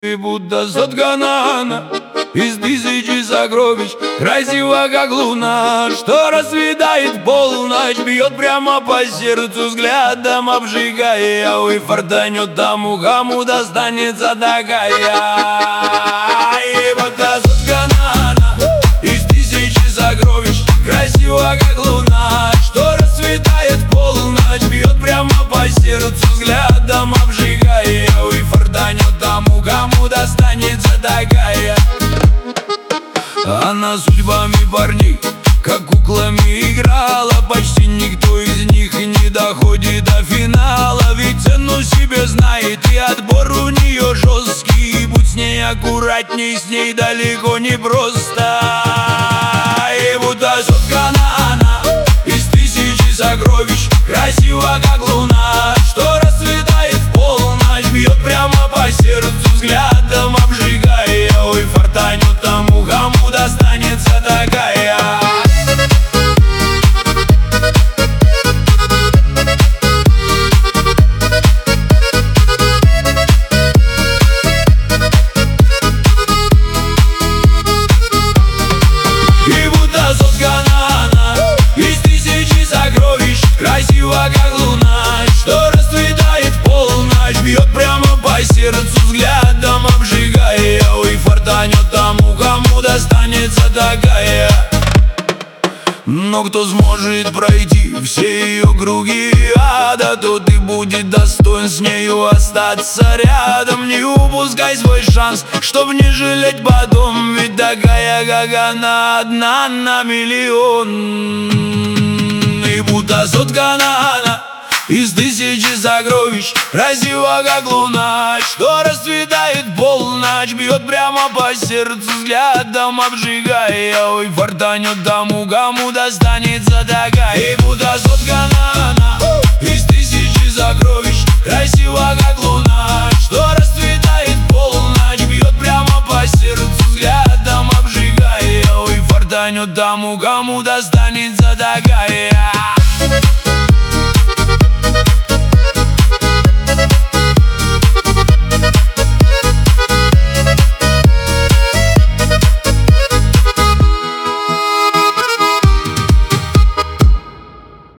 И будто соткана она из тысячи сокровищ, красива как луна, что расцветает полночь, бьет прямо по сердцу взглядом, обжигая. Ой, фартанет тому, кому достанется такая. И будто соткана она из тысячи сокровищ, красива как луна, что расцветает полночь, бьет прямо по сердцу взглядом, обжигая. Ой, фартанет тому, кому достанется такая. Она судьбами парней, как куклами играла, почти никто из них не доходит до финала. Ведь цену себе знает, и отбор у нее жесткий. Будь с ней аккуратней, с ней далеко не просто. И будто соткана она из тысячи сокровищ, красива как луна, что расцветает в полночь, бьет прямо по сердцу взглядом, обжигая. Ой, фартанет тому, кому достанется такая. И будто соткана она из тысячи сокровищ, красива как луна, что расцветает в полночь, бьет прямо по сердцу взглядом, обжигая. Ой, фартанет тому, кому достанется такая. Но кто сможет пройти все ее круги ада, тот и будет достоин с нею остаться рядом. Не упускай свой шанс, чтоб не жалеть потом, ведь такая, как она, одна на миллион. И будто соткана она из тысячи сокровищ, красива как луна, что расцветает в полночь, бьет прямо по сердцу взглядом, обжигая. Ой, фартанет тому, кому достанется такая. И будто соткана она из тысячи сокровищ, красива как луна, что расцветает в полночь, бьет прямо по сердцу взглядом, обжигая. Ой, фартанет тому, кому достанется такая.